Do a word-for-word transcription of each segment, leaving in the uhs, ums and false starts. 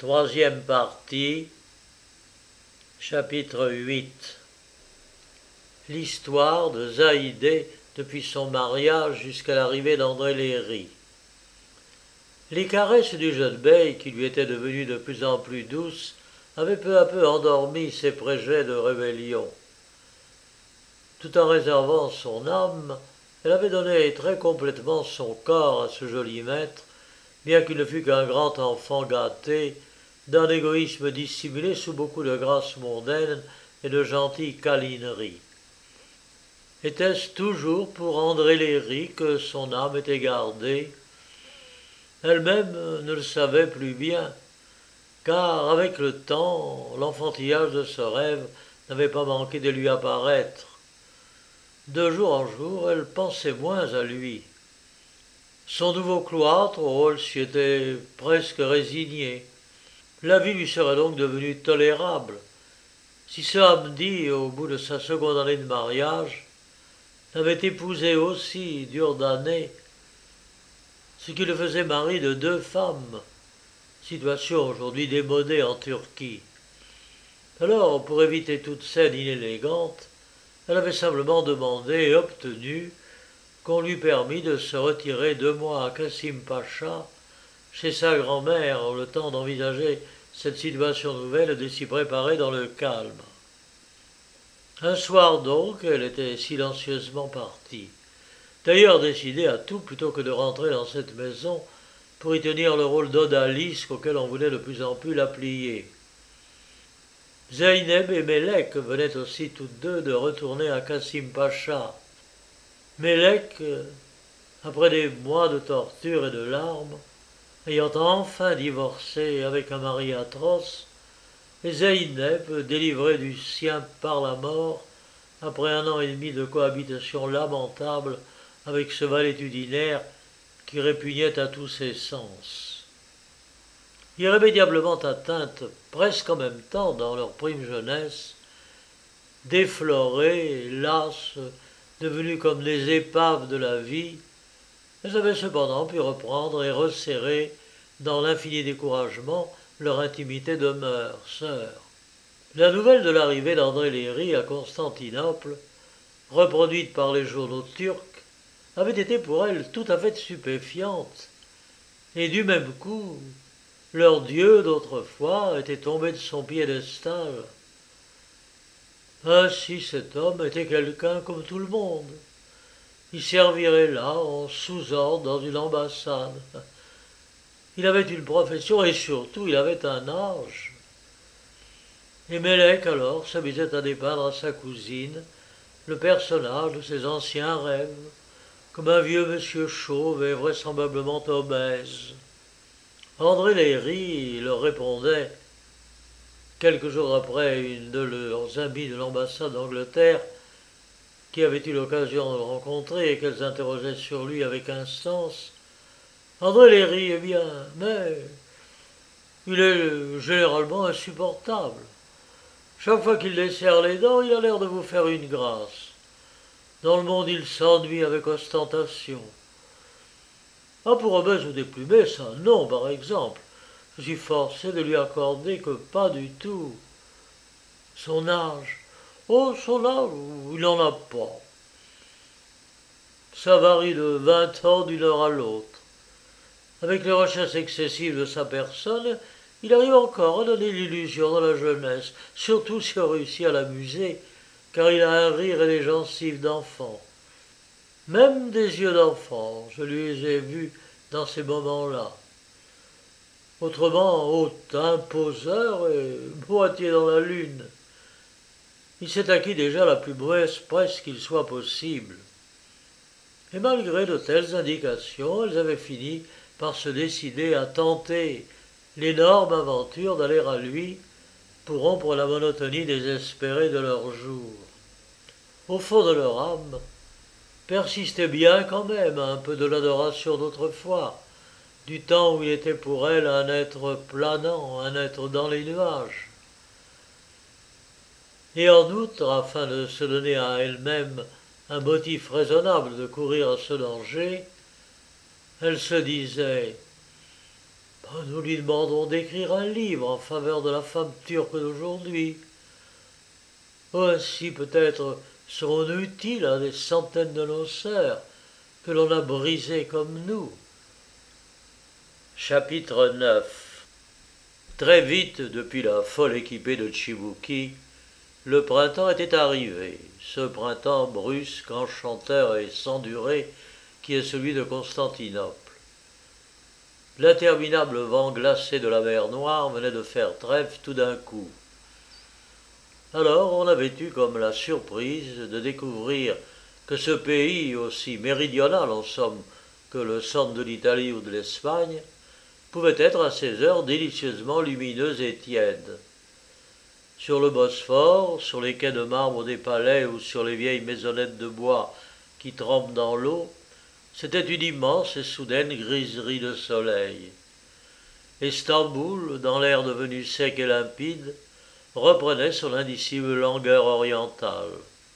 Troisième partie, chapitre huit. L'histoire de Zaïdé depuis son mariage jusqu'à l'arrivée d'André Léry. Les caresses du jeune bey, qui lui étaient devenues de plus en plus douces, avaient peu à peu endormi ses préjets de rébellion. Tout en réservant son âme, elle avait donné très complètement son corps à ce joli maître, bien qu'il ne fût qu'un grand enfant gâté, d'un égoïsme dissimulé sous beaucoup de grâce mondaine et de gentille câlinerie. Était-ce toujours pour André Léry que son âme était gardée? Elle-même ne le savait plus bien, car avec le temps, l'enfantillage de ce rêve n'avait pas manqué de lui apparaître. De jour en jour, elle pensait moins à lui. Son nouveau cloître au hall s'y était presque résigné. La vie lui serait donc devenue tolérable si ce Hamdi, au bout de sa seconde année de mariage, n'avait épousé aussi, dure d'année, ce qui le faisait mari de deux femmes, situation aujourd'hui démodée en Turquie. Alors, pour éviter toute scène inélégante, elle avait simplement demandé et obtenu qu'on lui permît de se retirer deux mois à Kassim Pacha, chez sa grand-mère, le temps d'envisager cette situation nouvelle et de s'y préparer dans le calme. Un soir donc, elle était silencieusement partie, d'ailleurs décidée à tout plutôt que de rentrer dans cette maison pour y tenir le rôle d'odalisque auquel on voulait de plus en plus la plier. Zeynep et Mélek venaient aussi toutes deux de retourner à Kassim Pacha. Mélek, après des mois de torture et de larmes, ayant enfin divorcé avec un mari atroce, et Zeynep, délivrée du sien par la mort, après un an et demi de cohabitation lamentable avec ce valétudinaire qui répugnait à tous ses sens. Irrémédiablement atteintes, presque en même temps dans leur prime jeunesse, déflorées, lasses, devenues comme les épaves de la vie, elles avaient cependant pu reprendre et resserrer dans l'infini découragement leur intimité de mœurs, sœurs. La nouvelle de l'arrivée d'André Léry à Constantinople, reproduite par les journaux turcs, avait été pour elles tout à fait stupéfiante, et du même coup, leur dieu d'autrefois était tombé de son piédestal. Ainsi cet homme était quelqu'un comme tout le monde. Il servirait là, en sous-ordre, dans une ambassade. Il avait une profession et surtout il avait un âge. Et Mélek alors s'amusait à dépeindre à sa cousine le personnage de ses anciens rêves, comme un vieux monsieur chauve et vraisemblablement obèse. André Léry leur répondait, quelques jours après une de leurs amies de l'ambassade d'Angleterre, qui avait eu l'occasion de le rencontrer et qu'elles interrogeaient sur lui avec instance, André Léry, eh bien, mais il est généralement insupportable. Chaque fois qu'il desserre les dents, il a l'air de vous faire une grâce. Dans le monde, il s'ennuie avec ostentation. Ah, pour obèse ou déplumé, ça, non, par exemple. Je suis forcé de lui accorder que pas du tout. Son âge. Oh, son âge, il n'en a pas. Ça varie de vingt ans d'une heure à l'autre. Avec les recherches excessives de sa personne, il arrive encore à donner l'illusion de la jeunesse, surtout si on réussit à l'amuser, car il a un rire et des gencives d'enfant. Même des yeux d'enfant, je lui ai vus dans ces moments-là. Autrement, hautain, poseur et boitier dans la lune. Il s'est acquis déjà la plus mauvaise presse qu'il soit possible. Et malgré de telles indications, elles avaient fini par se décider à tenter l'énorme aventure d'aller à lui pour rompre la monotonie désespérée de leurs jours. Au fond de leur âme, persistait bien quand même un peu de l'adoration d'autrefois, du temps où il était pour elle un être planant, un être dans les nuages. Et en outre, afin de se donner à elle-même un motif raisonnable de courir à ce danger, elle se disait « Nous lui demandons d'écrire un livre en faveur de la femme turque d'aujourd'hui. Ainsi peut-être serons-nous utiles à des centaines de nos sœurs que l'on a brisées comme nous. Chapitre neuf. Très vite, depuis la folle équipée de Tchibuki, le printemps était arrivé, ce printemps brusque, enchanteur et sans durée qui est celui de Constantinople. L'interminable vent glacé de la mer Noire venait de faire trêve tout d'un coup. Alors on avait eu comme la surprise de découvrir que ce pays, aussi méridional en somme que le centre de l'Italie ou de l'Espagne, pouvait être à ces heures délicieusement lumineux et tiède. Sur le Bosphore, sur les quais de marbre des palais ou sur les vieilles maisonnettes de bois qui trempent dans l'eau, c'était une immense et soudaine griserie de soleil. Istanbul, dans l'air devenu sec et limpide, reprenait son indicible langueur orientale.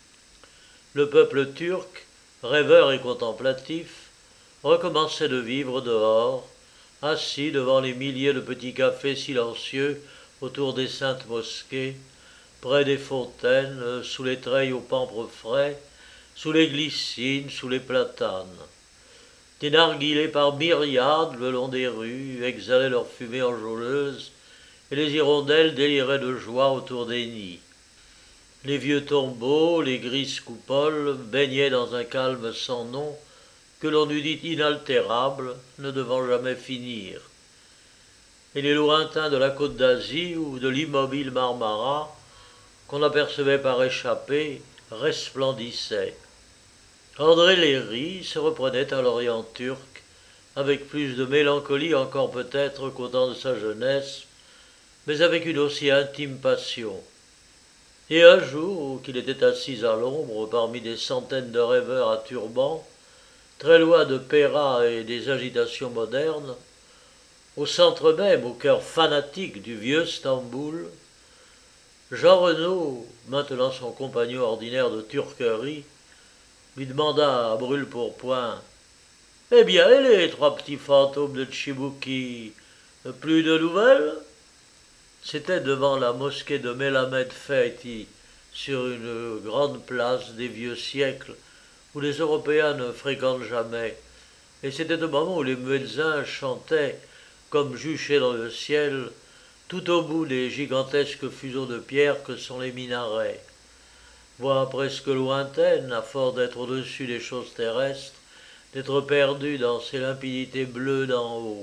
Le peuple turc, rêveur et contemplatif, recommençait de vivre dehors, assis devant les milliers de petits cafés silencieux autour des saintes mosquées, près des fontaines, sous les treilles aux pampres frais, sous les glycines, sous les platanes. Des narguilés par myriades le long des rues exhalaient leur fumée enjôleuse, et les hirondelles déliraient de joie autour des nids. Les vieux tombeaux, les grises coupoles baignaient dans un calme sans nom que l'on eût dit inaltérable, ne devant jamais finir. Et les lointains de la côte d'Asie ou de l'immobile Marmara, qu'on apercevait par échappées, resplendissaient. André Léry se reprenait à l'Orient turc, avec plus de mélancolie encore peut-être qu'au temps de sa jeunesse, mais avec une aussi intime passion. Et un jour, qu'il était assis à l'ombre parmi des centaines de rêveurs à turban, très loin de Péra et des agitations modernes, au centre même, au cœur fanatique du vieux Stamboul, Jean Renaud, maintenant son compagnon ordinaire de turquerie, lui demanda à brûle-pourpoint « Eh bien, et les trois petits fantômes de Tchibuki, plus de nouvelles ?» C'était devant la mosquée de Melamed Fethi, sur une grande place des vieux siècles, où les Européens ne fréquentent jamais, et c'était au moment où les muezzins chantaient, comme juchés dans le ciel, tout au bout des gigantesques fuseaux de pierre que sont les minarets. Voix presque lointaine, à force d'être au-dessus des choses terrestres, d'être perdue dans ces limpidités bleues d'en haut.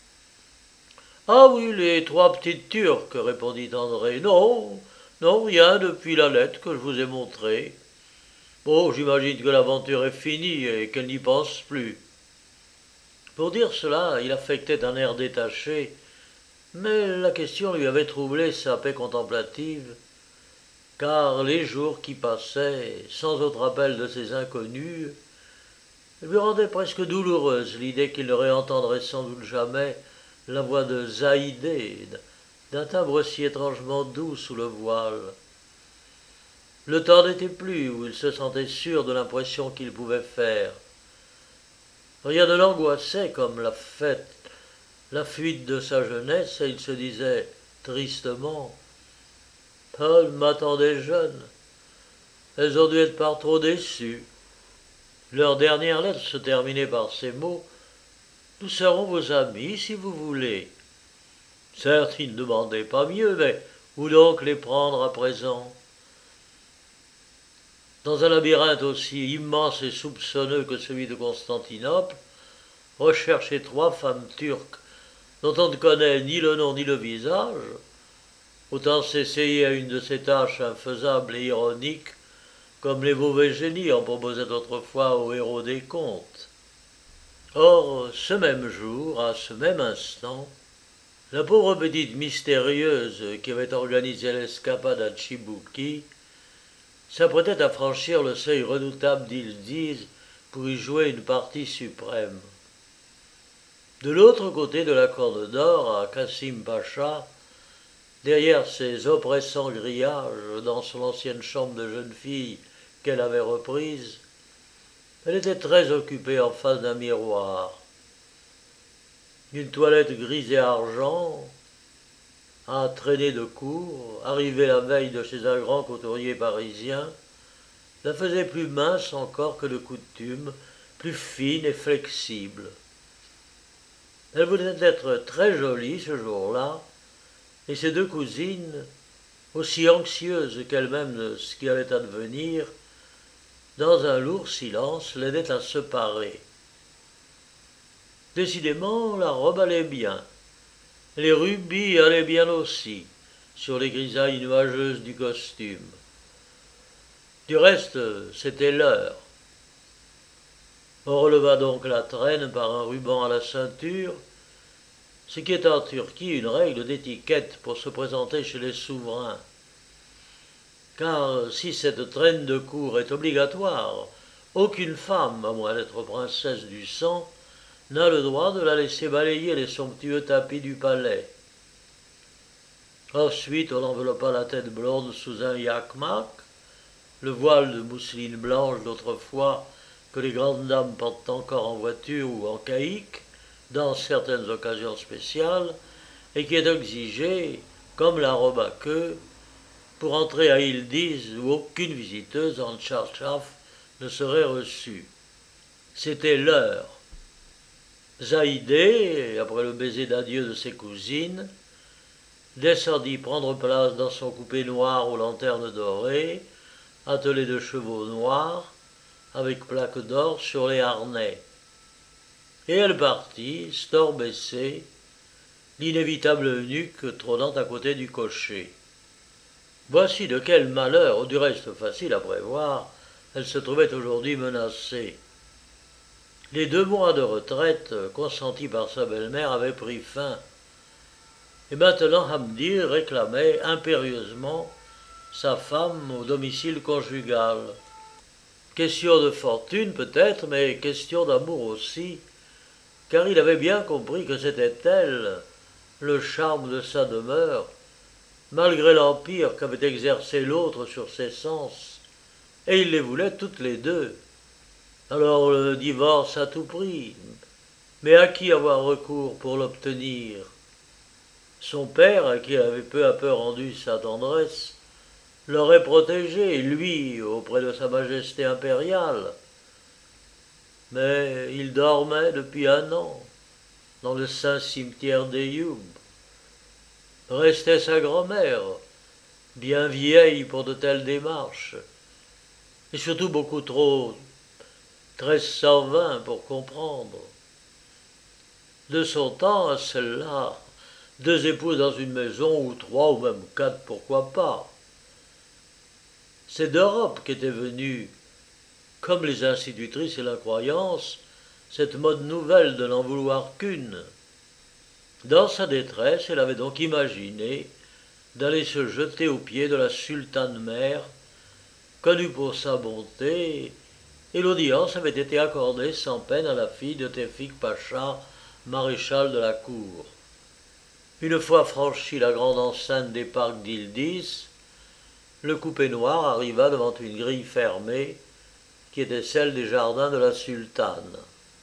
« Ah oui, les trois petites turques, répondit André. Non, non, rien depuis la lettre que je vous ai montrée. Bon, j'imagine que l'aventure est finie et qu'elle n'y pense plus. » Pour dire cela, il affectait un air détaché, mais la question lui avait troublé sa paix contemplative, car les jours qui passaient, sans autre appel de ces inconnus, lui rendaient presque douloureuse l'idée qu'il ne réentendrait sans doute jamais la voix de Zaïdé, d'un timbre si étrangement doux sous le voile. Le temps n'était plus où il se sentait sûr de l'impression qu'il pouvait faire. Rien ne l'angoissait comme la fête, la fuite de sa jeunesse, et il se disait tristement « Paul m'attendait jeune. Elles ont dû être par trop déçues. » Leur dernière lettre se terminait par ces mots « Nous serons vos amis si vous voulez. » Certes, il ne demandait pas mieux, mais où donc les prendre à présent? Dans un labyrinthe aussi immense et soupçonneux que celui de Constantinople, rechercher trois femmes turques dont on ne connaît ni le nom ni le visage, autant s'essayer à une de ces tâches infaisables et ironiques comme les mauvais génies en proposaient autrefois aux héros des contes. Or, ce même jour, à ce même instant, la pauvre petite mystérieuse qui avait organisé l'escapade à Tchibuki s'apprêtait à franchir le seuil redoutable d'Ildiz pour y jouer une partie suprême. De l'autre côté de la Corne d'Or, à Kassim Pacha, derrière ses oppressants grillages dans son ancienne chambre de jeune fille qu'elle avait reprise, elle était très occupée en face d'un miroir. d'une toilette grise et argent, à traîner de cour, arrivée la veille de chez un grand couturier parisien, la faisait plus mince encore que de coutume, plus fine et flexible. Elle voulait être très jolie ce jour-là, et ses deux cousines, aussi anxieuses qu'elles-mêmes de ce qui allait advenir, dans un lourd silence, l'aidaient à se parer. Décidément, la robe allait bien. Les rubis allaient bien aussi, sur les grisailles nuageuses du costume. Du reste, c'était l'heure. On releva donc la traîne par un ruban à la ceinture, ce qui est en Turquie une règle d'étiquette pour se présenter chez les souverains. Car si cette traîne de cour est obligatoire, aucune femme, à moins d'être princesse du sang, n'a le droit de la laisser balayer les somptueux tapis du palais. Ensuite, on enveloppa la tête blonde sous un yakmak, le voile de mousseline blanche d'autrefois que les grandes dames portent encore en voiture ou en caïque, dans certaines occasions spéciales, et qui est exigé, comme la robe à queue, pour entrer à Yildiz où aucune visiteuse en tchartchaf ne serait reçue. C'était l'heure. Zaïdé, après le baiser d'adieu de ses cousines, descendit prendre place dans son coupé noir aux lanternes dorées, attelé de chevaux noirs, avec plaques d'or sur les harnais. Et elle partit, store baissé, l'inévitable eunuque trônant à côté du cocher. Voici de quel malheur, du reste facile à prévoir, elle se trouvait aujourd'hui menacée. Les deux mois de retraite consentis par sa belle-mère avaient pris fin, et maintenant Hamdi réclamait impérieusement sa femme au domicile conjugal. Question de fortune peut-être, mais question d'amour aussi, car il avait bien compris que c'était elle, le charme de sa demeure, malgré l'empire qu'avait exercé l'autre sur ses sens, et il les voulait toutes les deux. Alors le divorce à tout prix, mais à qui avoir recours pour l'obtenir? Son père, à qui elle avait peu à peu rendu sa tendresse, l'aurait protégé, lui, auprès de sa majesté impériale. Mais il dormait depuis un an, dans le saint cimetière d'Eyoub. Restait sa grand-mère, bien vieille pour de telles démarches, et surtout beaucoup trop treize cent vingt pour comprendre. De son temps à celle-là, deux épouses dans une maison, ou trois, ou même quatre, pourquoi pas. C'est d'Europe qu'était venue, comme les institutrices et la croyance, cette mode nouvelle de n'en vouloir qu'une. Dans sa détresse, elle avait donc imaginé d'aller se jeter aux pieds de la sultane-mère, connue pour sa bonté, et l'audience avait été accordée sans peine à la fille de Tefik Pacha, maréchal de la cour. Une fois franchi la grande enceinte des parcs d'Yildiz, le coupé noir arriva devant une grille fermée qui était celle des jardins de la sultane.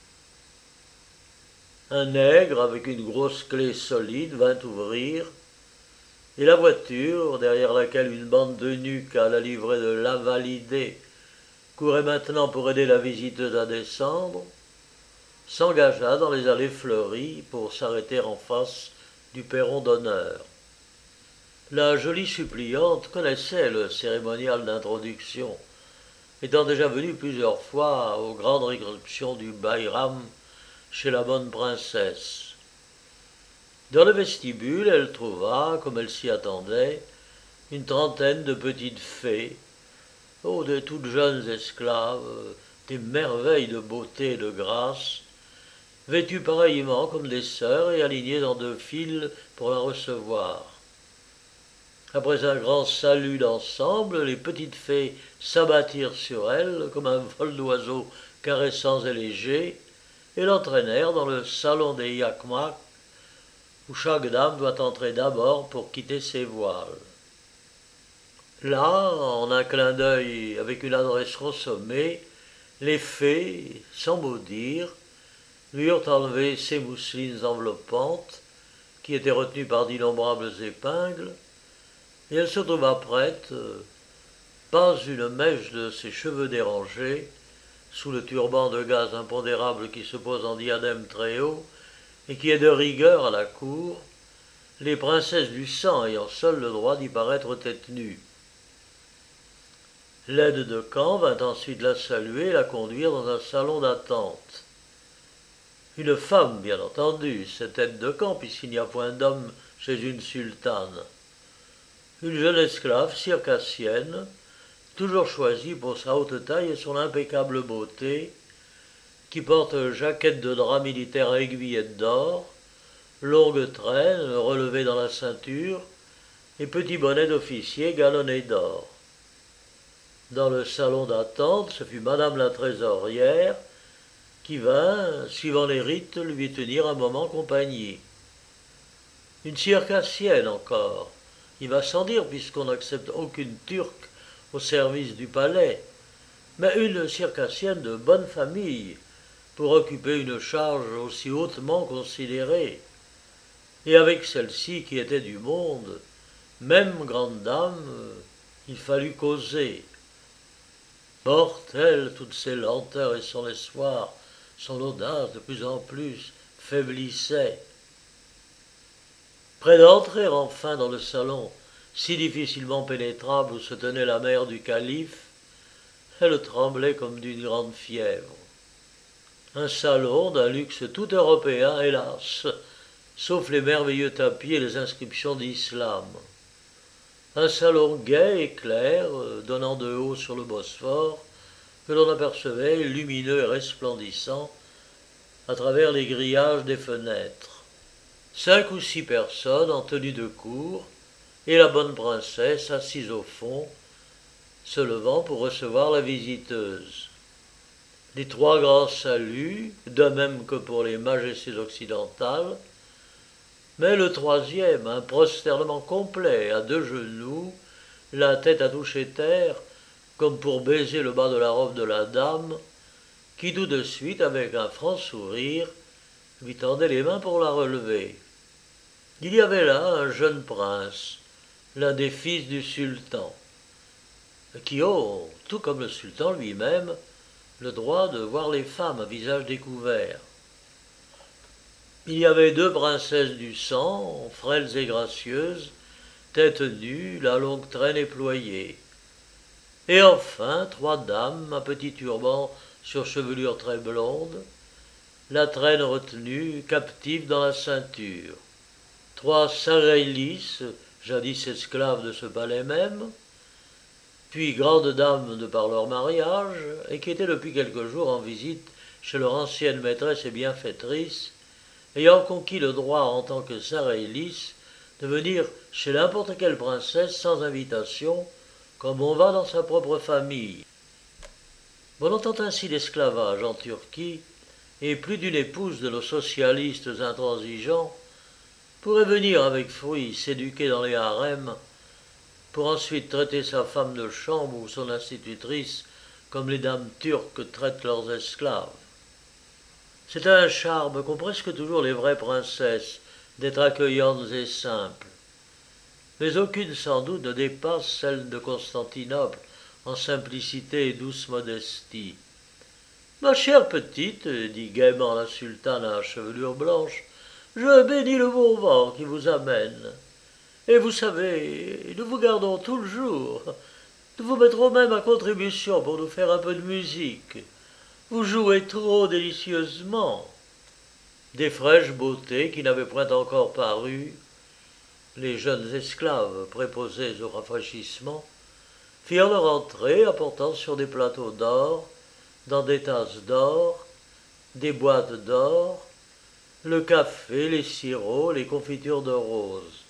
Un nègre avec une grosse clé solide vint ouvrir, et la voiture, derrière laquelle une bande d'eunuques à la livrée de l'invalidé courait maintenant pour aider la visiteuse à descendre, s'engagea dans les allées fleuries pour s'arrêter en face du perron d'honneur. La jolie suppliante connaissait le cérémonial d'introduction, étant déjà venue plusieurs fois aux grandes réceptions du Bayram chez la bonne princesse. Dans le vestibule, elle trouva, comme elle s'y attendait, une trentaine de petites fées, oh, de toutes jeunes esclaves, des merveilles de beauté et de grâce, vêtues pareillement comme des sœurs et alignées dans deux files pour la recevoir. Après un grand salut d'ensemble, les petites fées s'abattirent sur elle comme un vol d'oiseaux caressants et légers, et l'entraînèrent dans le salon des Yakmak, où chaque dame doit entrer d'abord pour quitter ses voiles. Là, en un clin d'œil, avec une adresse consommée, les fées, sans mot dire, lui eurent enlevé ses mousselines enveloppantes, qui étaient retenues par d'innombrables épingles, et elle se trouva prête, euh, pas une mèche de ses cheveux dérangés, sous le turban de gaze impondérable qui se pose en diadème très haut, et qui est de rigueur à la cour, les princesses du sang ayant seules le droit d'y paraître tête nue. L'aide de camp vint ensuite la saluer et la conduire dans un salon d'attente. Une femme, bien entendu, cette aide de camp, puisqu'il n'y a point d'homme chez une sultane. Une jeune esclave circassienne, toujours choisie pour sa haute taille et son impeccable beauté, qui porte jaquette de drap militaire à aiguillettes d'or, longue traîne relevée dans la ceinture, et petit bonnet d'officier galonné d'or. Dans le salon d'attente, ce fut madame la trésorière, qui vint, suivant les rites, lui tenir un moment compagnie. Une circassienne encore, il va sans dire puisqu'on n'accepte aucune turque au service du palais, mais une circassienne de bonne famille pour occuper une charge aussi hautement considérée. Et avec celle-ci qui était du monde, même grande dame, il fallut causer. Mortelle, toutes ses lenteurs et son espoir, son audace de plus en plus faiblissait. Près d'entrer enfin dans le salon, si difficilement pénétrable où se tenait la mère du calife, elle tremblait comme d'une grande fièvre. Un salon d'un luxe tout européen, hélas, sauf les merveilleux tapis et les inscriptions d'islam. Un salon gai et clair, donnant de haut sur le Bosphore, que l'on apercevait lumineux et resplendissant à travers les grillages des fenêtres. Cinq ou six personnes en tenue de cour, et la bonne princesse assise au fond, se levant pour recevoir la visiteuse. Les trois grands saluts, de même que pour les majestés occidentales, mais le troisième, un prosternement complet, à deux genoux, la tête à toucher terre, comme pour baiser le bas de la robe de la dame, qui tout de suite, avec un franc sourire, lui tendait les mains pour la relever. Il y avait là un jeune prince, l'un des fils du sultan, qui ont, tout comme le sultan lui-même, le droit de voir les femmes à visage découvert. Il y avait deux princesses du sang, frêles et gracieuses, tête nue, la longue traîne éployée. Et enfin, trois dames, à petit turban sur chevelure très blonde, la traîne retenue, captive dans la ceinture. Trois Sarélis, jadis esclaves de ce palais même, puis grandes dames de par leur mariage, et qui étaient depuis quelques jours en visite chez leur ancienne maîtresse et bienfaitrice, ayant conquis le droit en tant que Sarélis de venir chez n'importe quelle princesse sans invitation, comme on va dans sa propre famille. On entend ainsi l'esclavage en Turquie, et plus d'une épouse de nos socialistes intransigeants pourrait venir avec fruit s'éduquer dans les harems, pour ensuite traiter sa femme de chambre ou son institutrice comme les dames turques traitent leurs esclaves. C'est un charme qu'ont presque toujours les vraies princesses d'être accueillantes et simples, mais aucune sans doute ne dépasse celle de Constantinople en simplicité et douce modestie. « Ma chère petite, dit gaiement la sultane à la chevelure blanche, je bénis le bon vent qui vous amène. Et vous savez, nous vous gardons tout le jour. Nous vous mettrons même à contribution pour nous faire un peu de musique. Vous jouez trop délicieusement. » Des fraîches beautés qui n'avaient point encore paru, les jeunes esclaves préposés au rafraîchissement, firent leur entrée apportant sur des plateaux d'or, dans des tasses d'or, des boîtes d'or, le café, les sirops, les confitures de roses.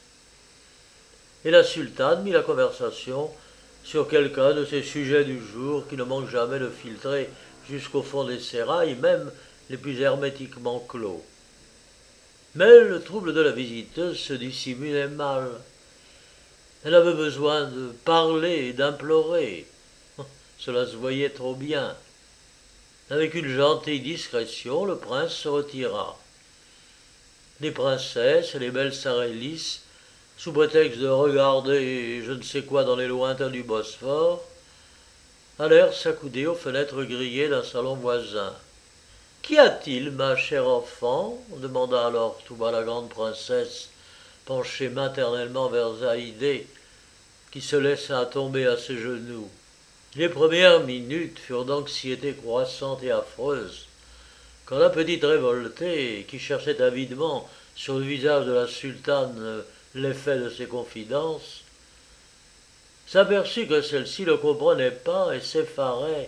Et la sultane mit la conversation sur quelqu'un de ces sujets du jour qui ne manquent jamais de filtrer jusqu'au fond des sérails, même les plus hermétiquement clos. Mais le trouble de la visiteuse se dissimulait mal. Elle avait besoin de parler et d'implorer. Cela se voyait trop bien. Avec une gentille discrétion, le prince se retira. Les princesses et les belles Sarélis, sous prétexte de regarder je ne sais quoi dans les lointains du Bosphore, allèrent s'accouder aux fenêtres grillées d'un salon voisin. « Qu'y a-t-il, ma chère enfant » demanda alors tout bas la grande princesse, penchée maternellement vers Zaïdé, qui se laissa tomber à ses genoux. Les premières minutes furent d'anxiété croissante et affreuse, quand la petite révoltée, qui cherchait avidement sur le visage de la sultane l'effet de ses confidences, s'aperçut que celle-ci ne comprenait pas et s'effarait.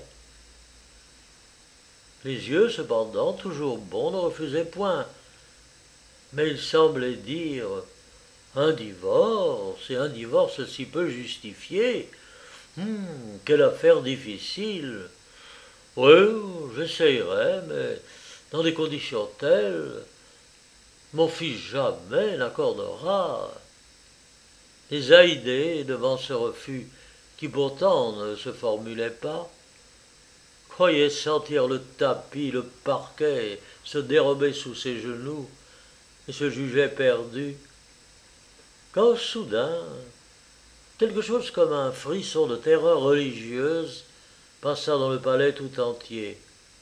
Les yeux, cependant, toujours bons, ne refusaient point, mais il semblait dire « Un divorce, et un divorce si peu justifié, hum, quelle affaire difficile. Oui, j'essayerai, mais dans des conditions telles, mon fils jamais n'accordera. » Et Zaïdé, devant ce refus, qui pourtant ne se formulait pas, croyait sentir le tapis, le parquet se dérober sous ses genoux, et se jugeait perdu, quand soudain, quelque chose comme un frisson de terreur religieuse passa dans le palais tout entier.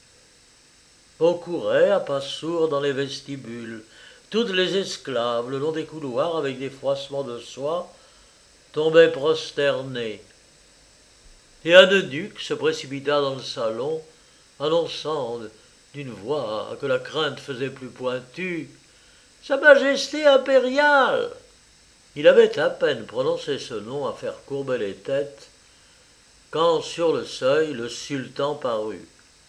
On courait à pas sourds dans les vestibules, toutes les esclaves, le long des couloirs, avec des froissements de soie, tombaient prosternés. Et un eunuque se précipita dans le salon, annonçant d'une voix que la crainte faisait plus pointue « Sa Majesté impériale !» Il avait à peine prononcé ce nom à faire courber les têtes, quand sur le seuil le sultan parut.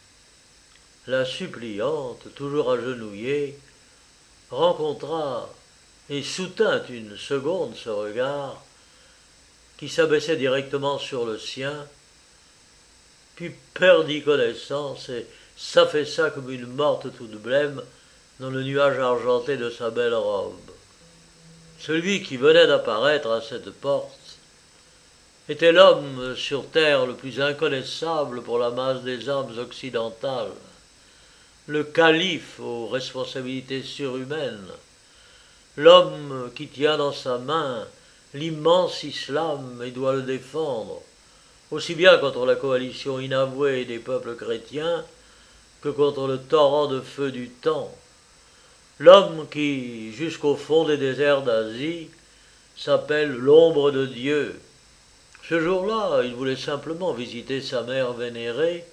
La suppliante, toujours agenouillée, rencontra et soutint une seconde ce regard, qui s'abaissait directement sur le sien, puis perdit connaissance et s'affaissa comme une morte toute blême dans le nuage argenté de sa belle robe. Celui qui venait d'apparaître à cette porte était l'homme sur terre le plus inconnaissable pour la masse des âmes occidentales, le calife aux responsabilités surhumaines, l'homme qui tient dans sa main l'immense islam et doit le défendre, aussi bien contre la coalition inavouée des peuples chrétiens que contre le torrent de feu du temps, l'homme qui, jusqu'au fond des déserts d'Asie, s'appelle l'ombre de Dieu. Ce jour-là, il voulait simplement visiter sa mère vénérée,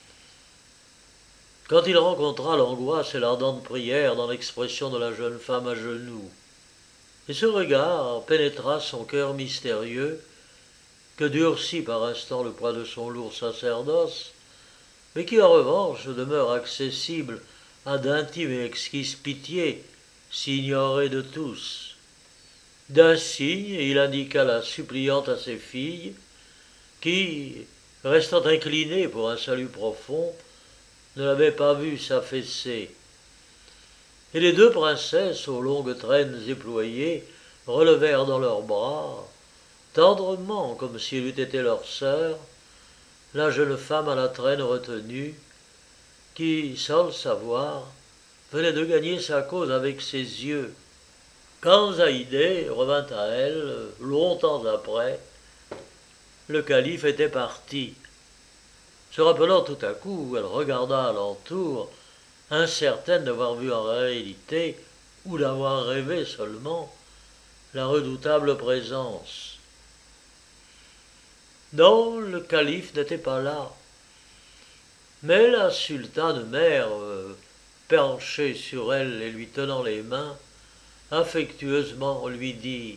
quand il rencontra l'angoisse et l'ardente prière dans l'expression de la jeune femme à genoux. Et ce regard pénétra son cœur mystérieux, que durcit par instants le poids de son lourd sacerdoce, mais qui en revanche demeure accessible à d'intime et exquise pitié, s'ignorée de tous. D'un signe, il indiqua la suppliante à ses filles, qui, restant inclinées pour un salut profond, ne l'avaient pas vu s'affaisser. Et les deux princesses, aux longues traînes éployées, relevèrent dans leurs bras, tendrement comme si elle eût été leur sœur, la jeune femme à la traîne retenue, qui, sans le savoir, venait de gagner sa cause avec ses yeux. Quand Zaïdé revint à elle, longtemps après, le calife était parti. Se rappelant tout à coup, elle regarda alentour, incertaine d'avoir vu en réalité, ou d'avoir rêvé seulement, la redoutable présence. Non, le calife n'était pas là. Mais la sultane mère, euh, penchée sur elle et lui tenant les mains, affectueusement lui dit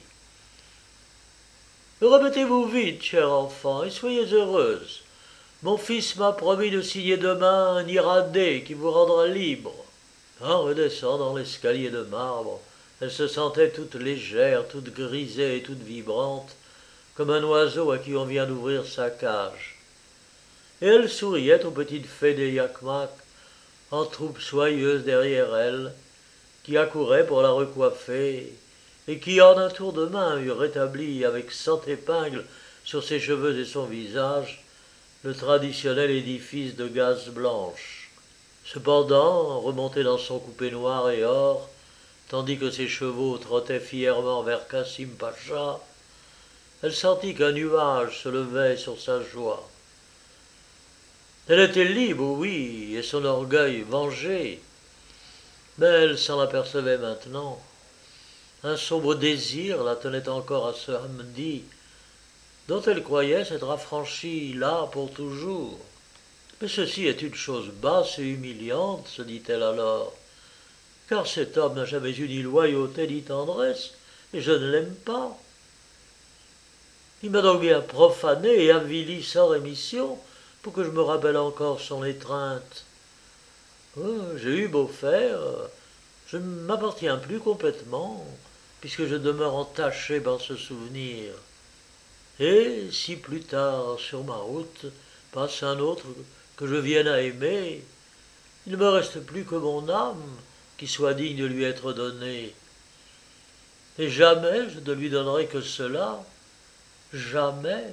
« Remettez-vous vite, chère enfant, et soyez heureuse. Mon fils m'a promis de signer demain un iradé qui vous rendra libre. » En redescendant l'escalier de marbre, elle se sentait toute légère, toute grisée et toute vibrante, comme un oiseau à qui on vient d'ouvrir sa cage. Et elle souriait aux petites fées des Yakmak, en troupe soyeuse derrière elle, qui accouraient pour la recoiffer, et qui, en un tour de main, eut rétabli avec cent épingles sur ses cheveux et son visage le traditionnel édifice de gaze blanche. Cependant, remonté dans son coupé noir et or, tandis que ses chevaux trottaient fièrement vers Cassim Pacha, elle sentit qu'un nuage se levait sur sa joie. Elle était libre, oui, et son orgueil vengé, mais elle s'en apercevait maintenant. Un sombre désir la tenait encore à ce Hamdi, dont elle croyait s'être affranchie là pour toujours. Mais ceci est une chose basse et humiliante, se dit-elle alors, car cet homme n'a jamais eu ni loyauté ni tendresse, et je ne l'aime pas. Il m'a donc bien profané et avili sans rémission pour que je me rappelle encore son étreinte. Oh, j'ai eu beau faire, je ne m'appartiens plus complètement, puisque je demeure entaché par ce souvenir. Et si plus tard, sur ma route, passe un autre que je vienne à aimer, il ne me reste plus que mon âme qui soit digne de lui être donnée. Et jamais je ne lui donnerai que cela, jamais.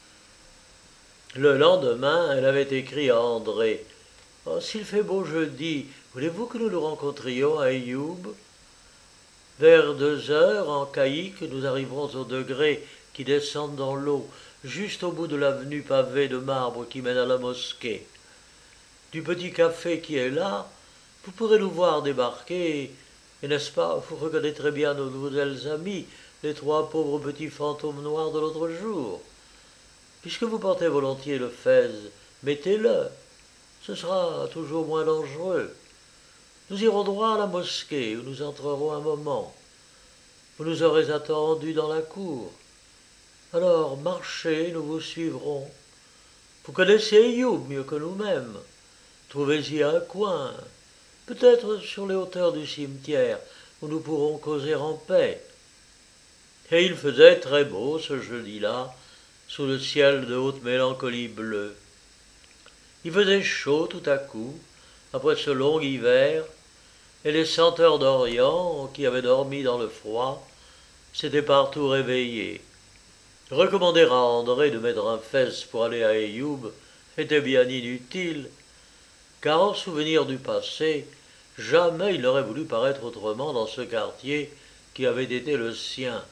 Le lendemain, elle avait écrit à André. Oh, s'il fait beau jeudi, voulez-vous que nous nous rencontrions à Ayoub? Vers deux heures, en caïque, nous arriverons au degré qui descendent dans l'eau, juste au bout de l'avenue pavée de marbre qui mène à la mosquée. Du petit café qui est là, vous pourrez nous voir débarquer, et n'est-ce pas, vous reconnaîtrez bien nos nouvelles amies, les trois pauvres petits fantômes noirs de l'autre jour. Puisque vous portez volontiers le fez, mettez-le, ce sera toujours moins dangereux. Nous irons droit à la mosquée, où nous entrerons un moment. Vous nous aurez attendus dans la cour. Alors marchez, nous vous suivrons. Vous connaissez Ayoub mieux que nous-mêmes. Trouvez-y un coin, peut-être sur les hauteurs du cimetière, où nous pourrons causer en paix. Et il faisait très beau ce jeudi-là, sous le ciel de haute mélancolie bleue. Il faisait chaud tout à coup, après ce long hiver, et les senteurs d'Orient, qui avaient dormi dans le froid, s'étaient partout réveillées. Recommander à André de mettre un fez pour aller à Ayoub était bien inutile, car en souvenir du passé, jamais il n'aurait voulu paraître autrement dans ce quartier qui avait été le sien.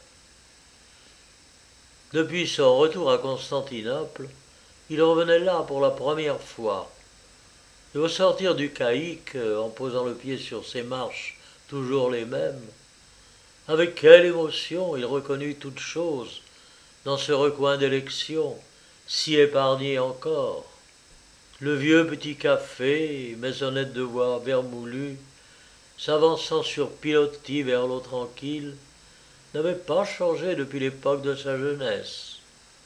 Depuis son retour à Constantinople, il revenait là pour la première fois. Et au sortir du caïque, en posant le pied sur ses marches, toujours les mêmes, avec quelle émotion il reconnut toute chose dans ce recoin d'élection, si épargné encore. Le vieux petit café, maisonnette de bois vermoulu, s'avançant sur pilotis vers l'eau tranquille, n'avait pas changé depuis l'époque de sa jeunesse.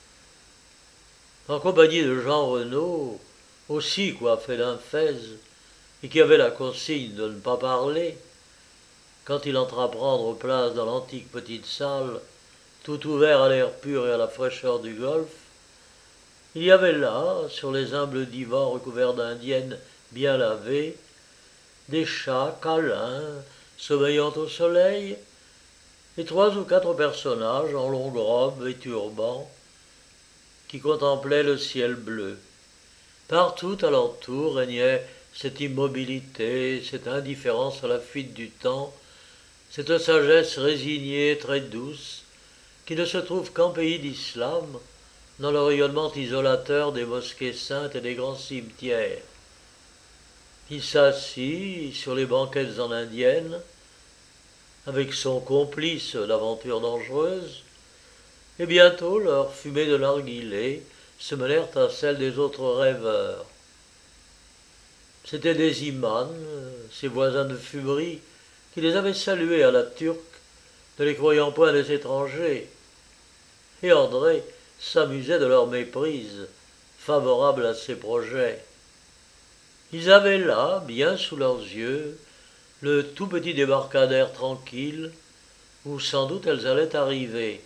En compagnie de Jean Renaud, aussi coiffé d'un fez, et qui avait la consigne de ne pas parler, quand il entra prendre place dans l'antique petite salle, tout ouvert à l'air pur et à la fraîcheur du golfe, il y avait là, sur les humbles divans recouverts d'indiennes bien lavées, des chats câlins, sommeillant au soleil, et trois ou quatre personnages en longues robes et turbans, qui contemplaient le ciel bleu. Partout alentour régnait cette immobilité, cette indifférence à la fuite du temps, cette sagesse résignée, très douce, qui ne se trouve qu'en pays d'islam, dans le rayonnement isolateur des mosquées saintes et des grands cimetières. Il s'assit sur les banquettes en indienne, avec son complice d'aventure dangereuse, et bientôt leurs fumées de narguilé se mêlèrent à celles des autres rêveurs. C'étaient des imams, ses voisins de fumerie, qui les avaient salués à la turque, ne les croyant point des étrangers, et André s'amusait de leur méprise, favorable à ses projets. Ils avaient là, bien sous leurs yeux, le tout petit débarcadère tranquille, où sans doute elles allaient arriver.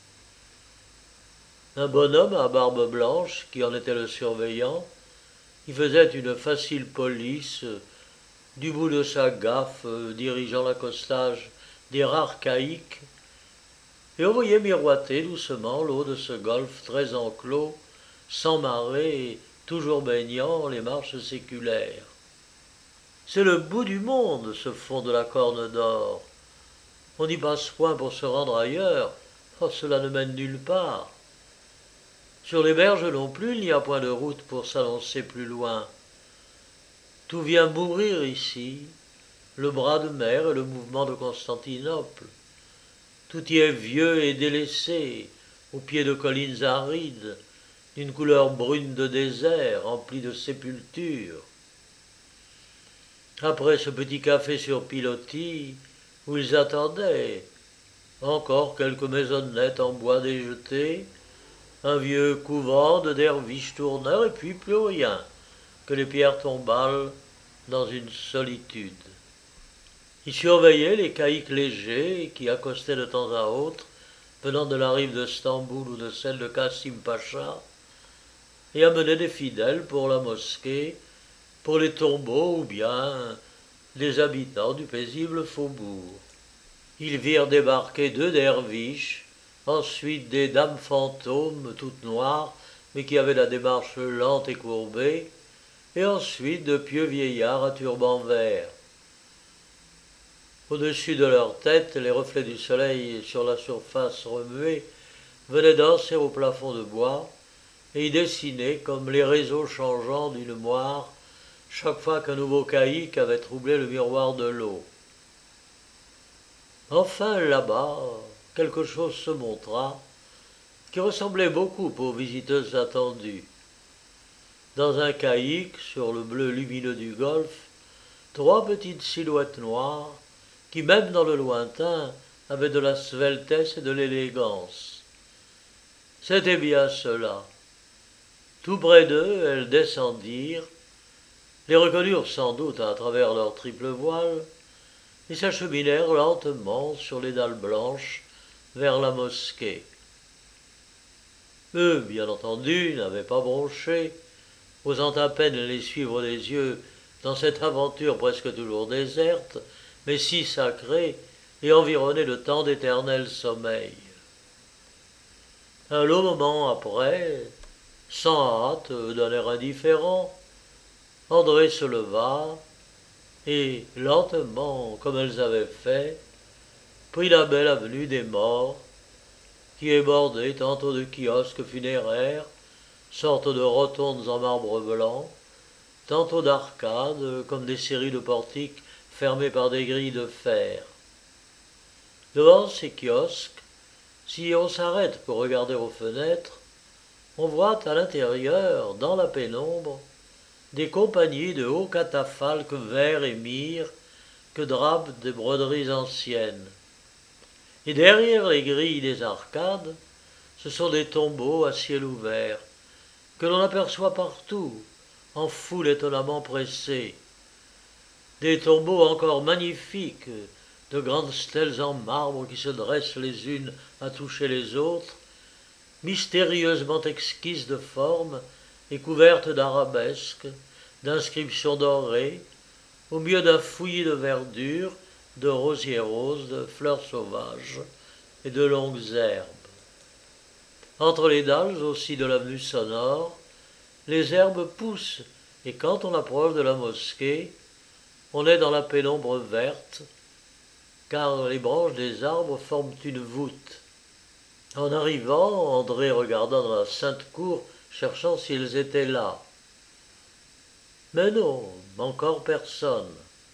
Un bonhomme à barbe blanche, qui en était le surveillant, y faisait une facile police, du bout de sa gaffe, dirigeant l'accostage des rares caïques, et on voyait miroiter doucement l'eau de ce golfe très enclos, sans marée et toujours baignant les marches séculaires. C'est le bout du monde, ce fond de la Corne d'Or. On n'y passe point pour se rendre ailleurs. Oh, cela ne mène nulle part. Sur les berges non plus, il n'y a point de route pour s'annoncer plus loin. Tout vient mourir ici, le bras de mer et le mouvement de Constantinople. Tout y est vieux et délaissé, au pied de collines arides, d'une couleur brune de désert, remplie de sépultures. Après ce petit café sur pilotis, où ils attendaient, encore quelques maisonnettes en bois déjeté, un vieux couvent de derviches tourneurs, et puis plus rien que les pierres tombales dans une solitude. Ils surveillaient les caïques légers qui accostaient de temps à autre, venant de la rive de Stamboul ou de celle de Kassim Pacha, et amenaient des fidèles pour la mosquée, pour les tombeaux ou bien des habitants du paisible faubourg. Ils virent débarquer deux derviches, ensuite des dames fantômes toutes noires, mais qui avaient la démarche lente et courbée, et ensuite de pieux vieillards à turban vert. Au-dessus de leur tête, les reflets du soleil sur la surface remuée venaient danser au plafond de bois, et y dessiner comme les réseaux changeants d'une moire chaque fois qu'un nouveau caïque avait troublé le miroir de l'eau. Enfin, là-bas, quelque chose se montra qui ressemblait beaucoup aux visiteuses attendues. Dans un caïque, sur le bleu lumineux du golfe, trois petites silhouettes noires qui, même dans le lointain, avaient de la sveltesse et de l'élégance. C'était bien cela. Tout près d'eux, elles descendirent, les reconnurent sans doute à travers leur triple voile, et s'acheminèrent lentement sur les dalles blanches vers la mosquée. Eux, bien entendu, n'avaient pas bronché, osant à peine les suivre des yeux dans cette aventure presque toujours déserte, mais si sacrée et environnée de tant d'éternel sommeil. Un long moment après, sans hâte, d'un air indifférent, André se leva et, lentement, comme elles avaient fait, prit la belle avenue des Morts, qui est bordée tantôt de kiosques funéraires, sortes de rotondes en marbre blanc, tantôt d'arcades, comme des séries de portiques fermés par des grilles de fer. Devant ces kiosques, si on s'arrête pour regarder aux fenêtres, on voit à l'intérieur, dans la pénombre, des compagnies de hauts catafalques verts et myrrhe que drapent des broderies anciennes. Et derrière les grilles des arcades, ce sont des tombeaux à ciel ouvert, que l'on aperçoit partout, en foule étonnamment pressée. Des tombeaux encore magnifiques, de grandes stèles en marbre qui se dressent les unes à toucher les autres, mystérieusement exquises de forme et couvertes d'arabesques, d'inscriptions dorées, au milieu d'un fouillis de verdure, de rosiers roses, de fleurs sauvages et de longues herbes. Entre les dalles aussi de l'avenue sonore, les herbes poussent, et quand on approche de la mosquée, on est dans la pénombre verte, car les branches des arbres forment une voûte. En arrivant, André regarda dans la sainte cour, cherchant s'ils étaient là. Mais non, encore personne.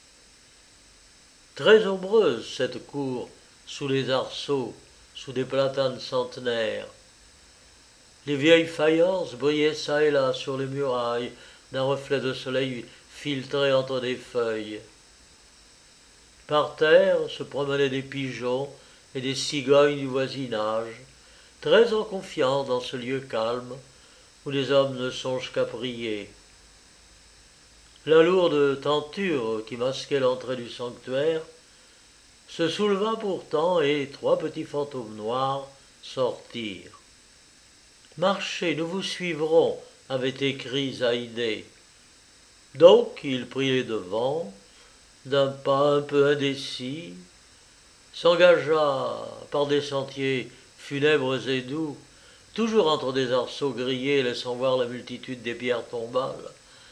Très ombreuse cette cour, sous les arceaux, sous des platanes centenaires. Les vieilles faïences brillaient çà et là sur les murailles d'un reflet de soleil filtré entre des feuilles. Par terre se promenaient des pigeons et des cigognes du voisinage, très en confiance dans ce lieu calme où les hommes ne songent qu'à prier. La lourde tenture qui masquait l'entrée du sanctuaire se souleva pourtant et trois petits fantômes noirs sortirent. « Marchez, nous vous suivrons » avait écrit Zaïdé. Donc il prit les devants, d'un pas un peu indécis, s'engagea par des sentiers funèbres et doux, toujours entre des arceaux grillés laissant voir la multitude des pierres tombales,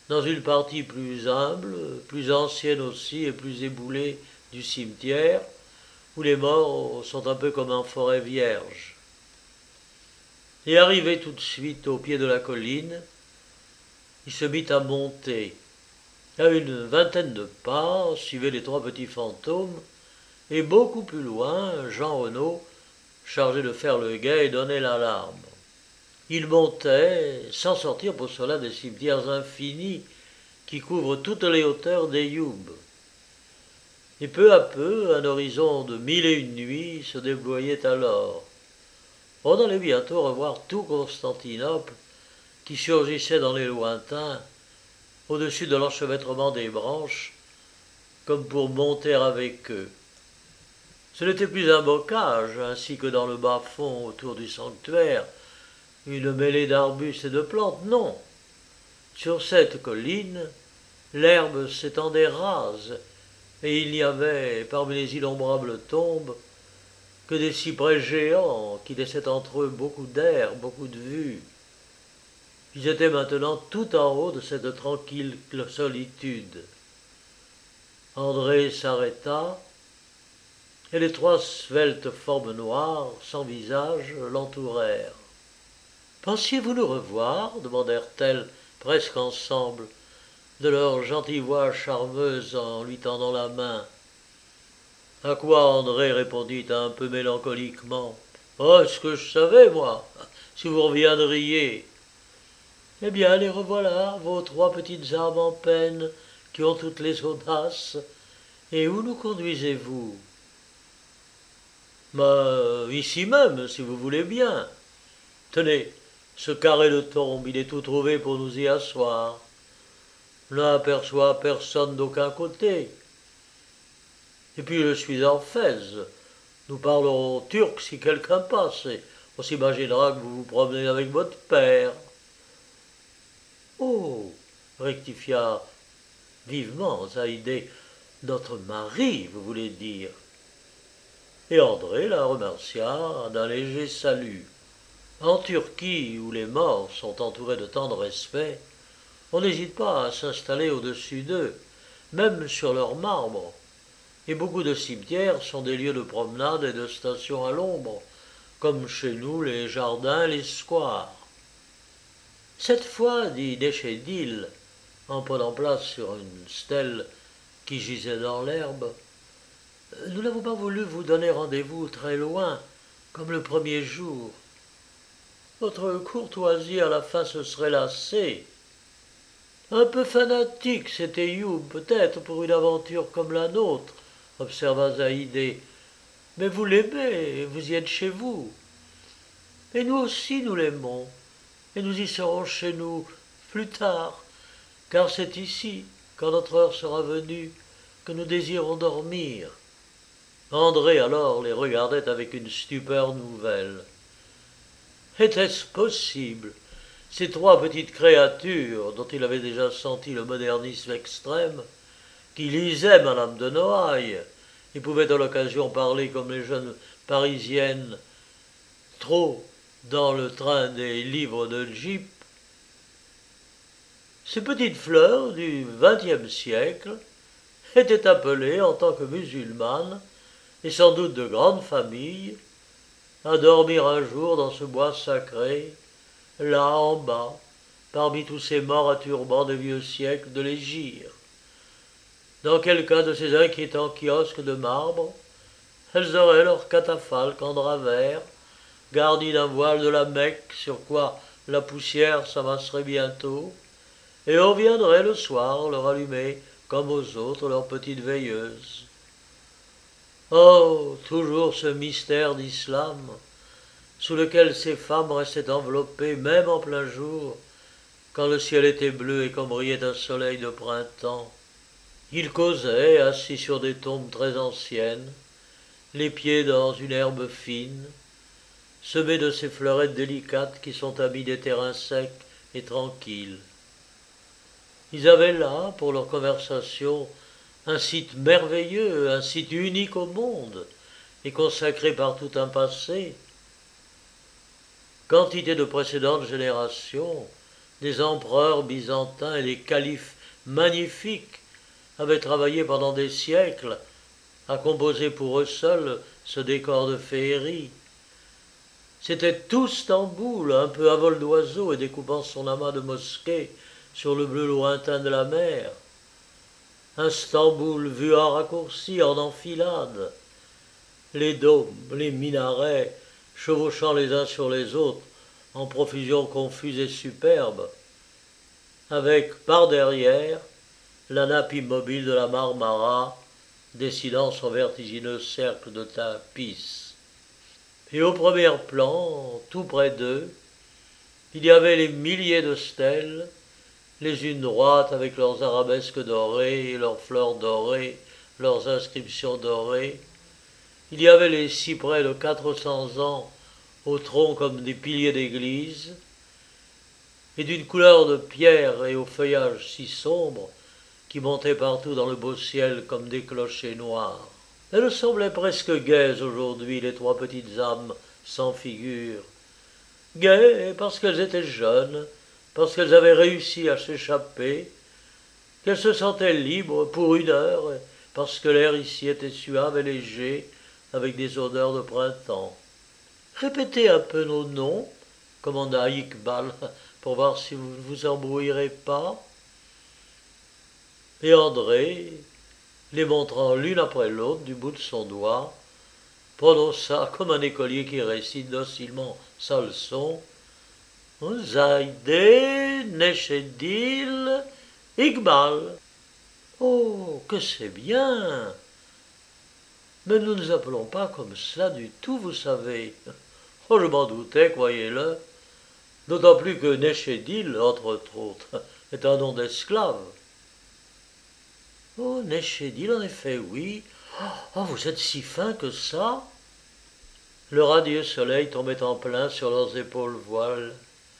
dans une partie plus humble, plus ancienne aussi et plus éboulée du cimetière, où les morts sont un peu comme en forêt vierge. Et arrivé tout de suite au pied de la colline, il se mit à monter. À une vingtaine de pas, suivaient les trois petits fantômes, et beaucoup plus loin, Jean Renaud, chargé de faire le guet, donnait l'alarme. Il montait, sans sortir pour cela des cimetières infinis qui couvrent toutes les hauteurs des Youbes. Et peu à peu, un horizon de mille et une nuits se déployait alors. On allait bientôt revoir tout Constantinople qui surgissait dans les lointains, au-dessus de l'enchevêtrement des branches, comme pour monter avec eux. Ce n'était plus un bocage, ainsi que dans le bas-fond autour du sanctuaire, une mêlée d'arbustes et de plantes, non. Sur cette colline, l'herbe s'étendait rase, et il n'y avait, parmi les innombrables tombes, que des cyprès géants qui laissaient entre eux beaucoup d'air, beaucoup de vue. Ils étaient maintenant tout en haut de cette tranquille solitude. André s'arrêta, et les trois sveltes formes noires, sans visage, l'entourèrent. « Pensiez-vous nous revoir » demandèrent-elles presque ensemble, de leur gentille voix charmeuse en lui tendant la main. À quoi André répondit un peu mélancoliquement. « Oh, est-ce que je savais, moi, si vous reviendriez ?» « Eh bien, les revoilà, vos trois petites âmes en peine, qui ont toutes les audaces. Et où nous conduisez-vous ?»« Ben, ici même, si vous voulez bien. Tenez, ce carré de tombe, il est tout trouvé pour nous y asseoir. Je n'aperçois personne d'aucun côté. Et puis je suis en Fès. Nous parlerons turc si quelqu'un passe, et on s'imaginera que vous vous promenez avec votre père. » « Oh » rectifia vivement Zaïdé, « notre mari, vous voulez dire. » Et André la remercia d'un léger salut. En Turquie, où les morts sont entourés de tant de respect, on n'hésite pas à s'installer au-dessus d'eux, même sur leur marbre, et beaucoup de cimetières sont des lieux de promenade et de stations à l'ombre, comme chez nous les jardins, les squares. Cette fois, dit Déchédille, en prenant place sur une stèle qui gisait dans l'herbe, nous n'avons pas voulu vous donner rendez-vous très loin, comme le premier jour. Votre courtoisie à la fin se serait lassée. Un peu fanatique, c'était Youb, peut-être, pour une aventure comme la nôtre, observa Zaïdé. Mais vous l'aimez, vous y êtes chez vous. Et nous aussi nous l'aimons. Et nous y serons chez nous plus tard, car c'est ici, quand notre heure sera venue, que nous désirons dormir. » André alors les regardait avec une stupeur nouvelle. Était-ce possible? Ces trois petites créatures, dont il avait déjà senti le modernisme extrême, qui lisaient Madame de Noailles, et pouvaient à l'occasion parler comme les jeunes parisiennes, trop dans le train des livres de Gyp, ces petites fleurs du vingtième siècle étaient appelées en tant que musulmanes, et sans doute de grandes familles, à dormir un jour dans ce bois sacré, là en bas, parmi tous ces morts à turban des vieux siècles de l'Égir. Dans quelqu'un de ces inquiétants kiosques de marbre, elles auraient leur catafalque en drap vert, garni d'un voile de la Mecque sur quoi la poussière s'amasserait bientôt, et on viendrait le soir leur allumer, comme aux autres, leur petite veilleuse. Oh, toujours ce mystère d'islam, sous lequel ces femmes restaient enveloppées, même en plein jour, quand le ciel était bleu et qu'on brillait un soleil de printemps. Ils causaient, assis sur des tombes très anciennes, les pieds dans une herbe fine, semée de ces fleurettes délicates qui sont amies des terrains secs et tranquilles. Ils avaient là, pour leur conversation, un site merveilleux, un site unique au monde, et consacré par tout un passé. Quantité de précédentes générations, des empereurs byzantins et des califes magnifiques avaient travaillé pendant des siècles à composer pour eux seuls ce décor de féerie. C'était tout Stamboul, un peu à vol d'oiseau et découpant son amas de mosquées sur le bleu lointain de la mer. Un Stamboul vu en raccourci, en enfilade. Les dômes, les minarets, chevauchant les uns sur les autres, en profusion confuse et superbe, avec, par derrière, la nappe immobile de la Marmara, dessinant son vertigineux cercle de tapis. Et au premier plan, tout près d'eux, il y avait les milliers de stèles, les unes droites avec leurs arabesques dorées, leurs fleurs dorées, leurs inscriptions dorées. Il y avait les cyprès de quatre cents ans, au tronc comme des piliers d'église, et d'une couleur de pierre et au feuillage si sombre, qui montaient partout dans le beau ciel comme des clochers noirs. Elles semblaient presque gaies aujourd'hui, les trois petites âmes sans figure. Gaies parce qu'elles étaient jeunes, parce qu'elles avaient réussi à s'échapper, qu'elles se sentaient libres pour une heure, parce que l'air ici était suave et léger, avec des odeurs de printemps. Répétez un peu nos noms, commanda Iqbal, pour voir si vous ne vous embrouillerez pas. Et André, les montrant l'une après l'autre du bout de son doigt, prononça comme un écolier qui récite docilement sa leçon « Zaïdé, Necheddil, Iqbal ». Oh, que c'est bien! Mais nous ne nous appelons pas comme cela du tout, vous savez. Oh, je m'en doutais, croyez-le. D'autant plus que Necheddil, entre autres, est un nom d'esclave. Oh, Necheddil, en effet, oui. Oh, vous êtes si fin que ça. Le radieux soleil tombait en plein sur leurs épaules voiles.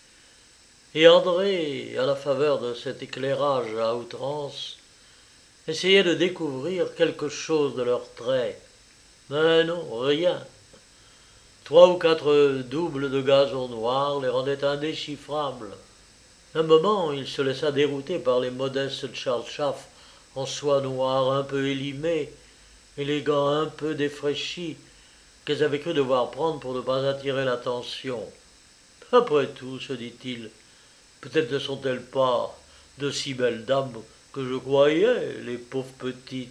Et André, à la faveur de cet éclairage à outrance, essayait de découvrir quelque chose de leurs traits. Mais non, rien. Trois ou quatre doubles de gazon noir les rendaient indéchiffrables. Un moment, il se laissa dérouter par les modestes tchartchafs en soie noire un peu élimés et les gants un peu défraîchis qu'elles avaient cru devoir prendre pour ne pas attirer l'attention. Après tout, se dit-il, peut-être ne sont-elles pas de si belles dames que je croyais, les pauvres petites.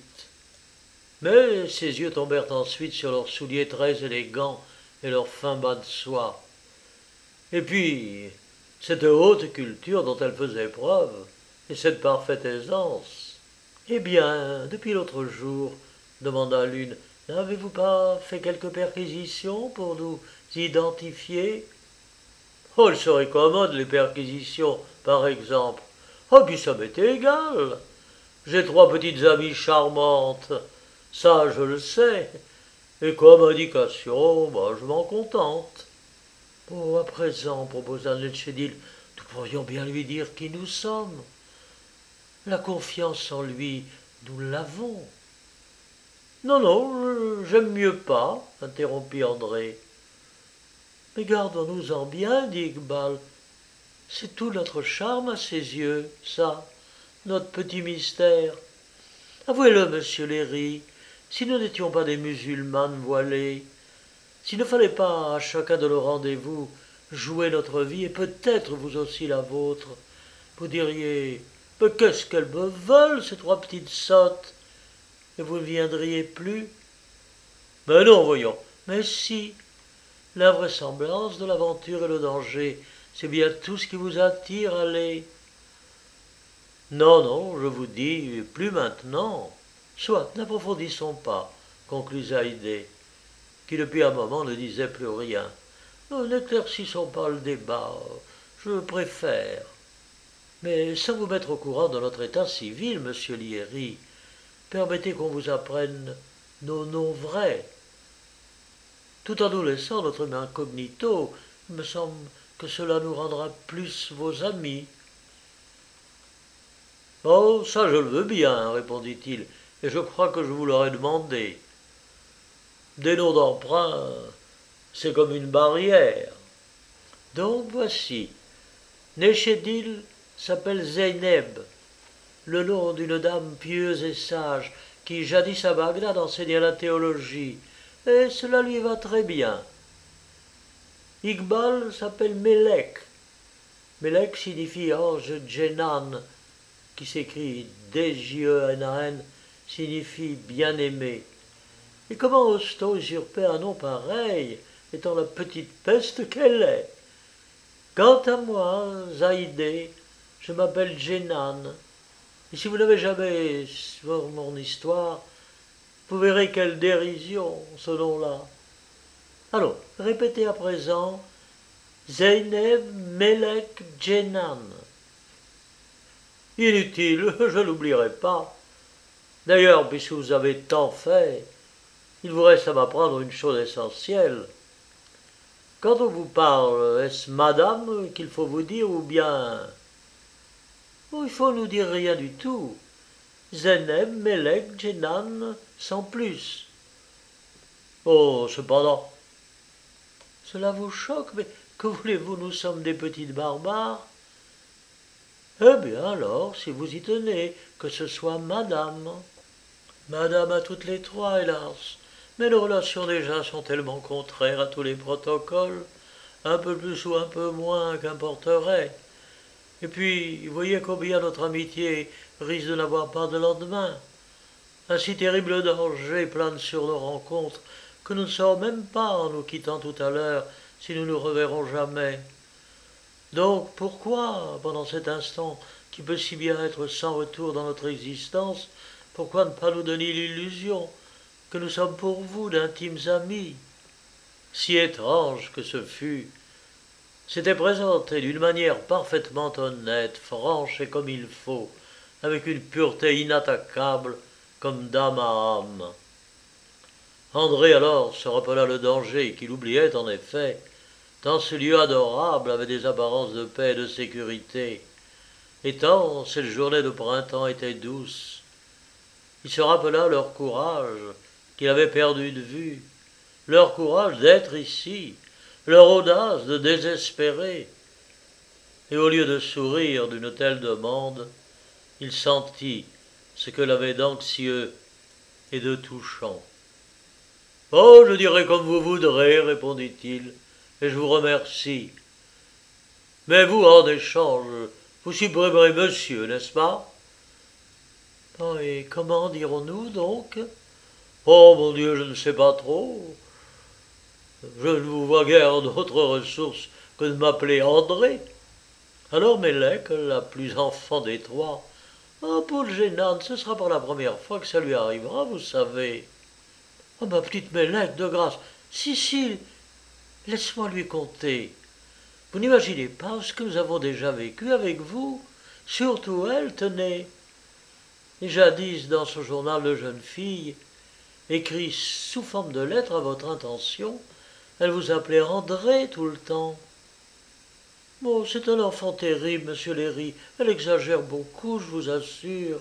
Mais ses yeux tombèrent ensuite sur leurs souliers très élégants et leurs fins bas de soie. Et puis, cette haute culture dont elles faisaient preuve, et cette parfaite aisance. Eh bien, depuis l'autre jour, demanda l'une, n'avez-vous pas fait quelques perquisitions pour nous identifier? Oh, il serait commode, les perquisitions, par exemple. Oh, puis ça m'est égal. J'ai trois petites amies charmantes. Ça, je le sais. Et comme indication, bah, je m'en contente. Oh, à présent, proposa Necheddil, nous pourrions bien lui dire qui nous sommes. La confiance en lui, nous l'avons. Non, non, j'aime mieux pas, interrompit André. Mais gardons-nous-en bien, dit Iqbal. C'est tout notre charme à ses yeux, ça, notre petit mystère. Avouez-le, monsieur Léry, si nous n'étions pas des musulmanes voilées, s'il ne fallait pas, à chacun de nos rendez-vous, jouer notre vie, et peut-être vous aussi la vôtre, vous diriez « Mais qu'est-ce qu'elles me veulent, ces trois petites sottes ?» et vous ne viendriez plus. Mais non, voyons. Mais si, l'invraisemblance de l'aventure et le danger, c'est bien tout ce qui vous attire, allez. Non, non, je vous dis, plus maintenant. Soit, n'approfondissons pas, conclut Zaïdé, qui depuis un moment ne disait plus rien. N'éclaircissons pas le débat, je préfère. Mais sans vous mettre au courant de notre état civil, monsieur Lierry, permettez qu'on vous apprenne nos noms vrais. Tout en nous laissant notre incognito, il me semble que cela nous rendra plus vos amis. Oh, ça je le veux bien, répondit-il, et je crois que je vous l'aurais demandé. Des noms d'emprunt, c'est comme une barrière. Donc voici, Néchédil s'appelle Zeyneb, le nom d'une dame pieuse et sage qui jadis à Bagdad enseignait la théologie, et cela lui va très bien. Iqbal s'appelle Melek. Melek signifie ange Djenan, qui s'écrit D J E N A N, signifie bien-aimé. Et comment ose-t-on usurper un nom pareil, étant la petite peste qu'elle est? Quant à moi, Zaïdé, je m'appelle Djenan. Et si vous n'avez jamais vu mon histoire, vous verrez quelle dérision, ce nom-là. Alors, répétez à présent Zeyneb Melek Djenan. Inutile, je n'oublierai pas. D'ailleurs, puisque vous avez tant fait, il vous reste à m'apprendre une chose essentielle. Quand on vous parle, est-ce madame qu'il faut vous dire ou bien... Oh, il faut nous dire rien du tout. Zeyneb Melek Djenan sans plus. Oh, cependant, cela vous choque, mais que voulez-vous, nous sommes des petites barbares. Eh bien alors, si vous y tenez, que ce soit madame. Madame à toutes les trois, hélas. Mais nos relations déjà sont tellement contraires à tous les protocoles, un peu plus ou un peu moins qu'importerait. Et puis, voyez combien notre amitié risque de n'avoir pas de lendemain. Un si terrible danger plane sur nos rencontres que nous ne saurons même pas, en nous quittant tout à l'heure, si nous nous reverrons jamais. Donc pourquoi, pendant cet instant qui peut si bien être sans retour dans notre existence, pourquoi ne pas nous donner l'illusion que nous sommes pour vous d'intimes amis? Si étrange que ce fût, s'était présenté d'une manière parfaitement honnête, franche et comme il faut, avec une pureté inattaquable, comme d'âme à âme. André alors se rappela le danger qu'il oubliait en effet, tant ce lieu adorable avait des apparences de paix et de sécurité, et tant cette journée de printemps était douce. Il se rappela leur courage qu'il avait perdu de vue, leur courage d'être ici, leur audace de désespérer. Et au lieu de sourire d'une telle demande, il sentit ce que l'avait d'anxieux et de touchant. « Oh, je dirai comme vous voudrez, répondit-il, et je vous remercie. Mais vous, en échange, vous supprimerez monsieur, n'est-ce pas? Oh, et comment dirons-nous donc? Oh, mon Dieu, je ne sais pas trop. Je ne vous vois guère d'autre ressource que de m'appeler André. Alors Melek, la plus enfant des trois, oh, Paul Génan, ce sera pour la première fois que ça lui arrivera, vous savez. Oh, ma petite Melek, de grâce, si, si, laisse-moi lui conter. Vous n'imaginez pas ce que nous avons déjà vécu avec vous, surtout elle, tenez. Et jadis, dans ce journal de jeune fille, écrit sous forme de lettre à votre intention, elle vous appelait André tout le temps. Bon, c'est un enfant terrible, monsieur Léry. Elle exagère beaucoup, je vous assure.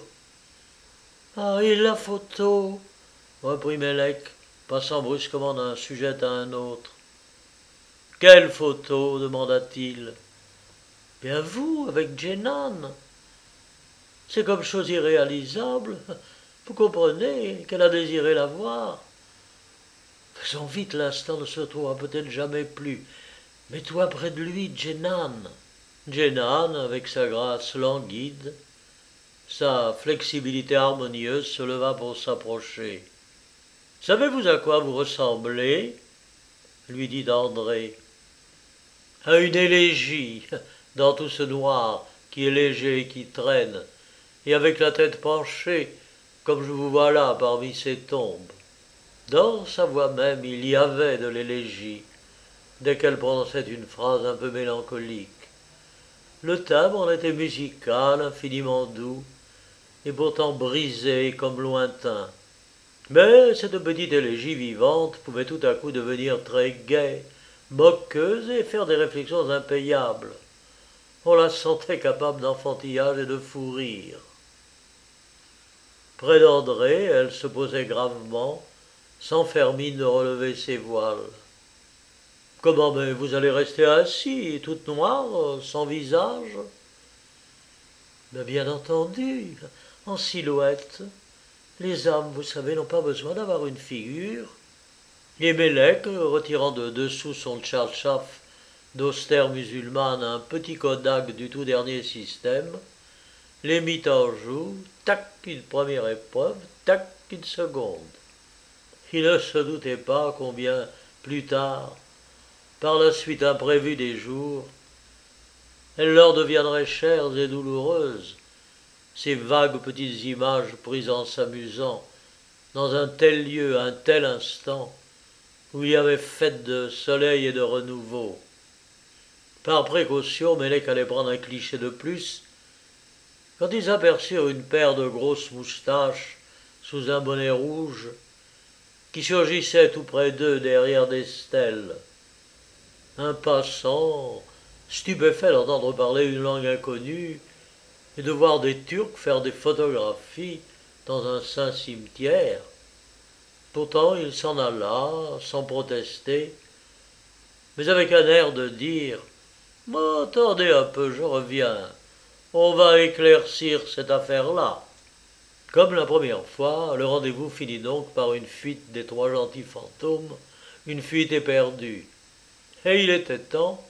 Ah, et la photo, reprit Melek, passant brusquement d'un sujet à un autre. Quelle photo? Demanda-t-il. Bien vous, avec Djenan. C'est comme chose irréalisable. Vous comprenez qu'elle a désiré la voir. Faisons vite, l'instant ne se trouvera peut-être jamais plus. Mets-toi près de lui, Djenan. Djenan, avec sa grâce languide, sa flexibilité harmonieuse, se leva pour s'approcher. « Savez-vous à quoi vous ressemblez ?» lui dit André. « À une élégie, dans tout ce noir qui est léger et qui traîne, et avec la tête penchée, comme je vous vois là parmi ces tombes. » Dans sa voix même, il y avait de l'élégie, dès qu'elle prononçait une phrase un peu mélancolique. Le timbre en était musical, infiniment doux, et pourtant brisé comme lointain. Mais cette petite élégie vivante pouvait tout à coup devenir très gaie, moqueuse et faire des réflexions impayables. On la sentait capable d'enfantillage et de fou rire. Près d'André, elle se posait gravement, sans faire mine de relever ses voiles. Comment, mais vous allez rester assis, toute noire, sans visage? Mais bien entendu, en silhouette. Les âmes, vous savez, n'ont pas besoin d'avoir une figure. Et Mélèque, retirant de dessous son tchatchaf d'austère musulmane un petit Kodak du tout dernier système, les mit en joue, tac, une première épreuve, tac, une seconde. Il ne se doutait pas combien, plus tard, par la suite imprévue des jours, elles leur deviendraient chères et douloureuses, ces vagues petites images prises en s'amusant, dans un tel lieu, un tel instant, où il y avait fête de soleil et de renouveau. Par précaution, Mélèque allait prendre un cliché de plus, quand ils aperçurent une paire de grosses moustaches sous un bonnet rouge, qui surgissait tout près d'eux derrière des stèles. Un passant, stupéfait d'entendre parler une langue inconnue et de voir des Turcs faire des photographies dans un saint cimetière. Pourtant, il s'en alla, sans protester, mais avec un air de dire « Mais attendez un peu, je reviens, on va éclaircir cette affaire-là. » Comme la première fois, le rendez-vous finit donc par une fuite des trois gentils fantômes, une fuite éperdue. Et il était temps,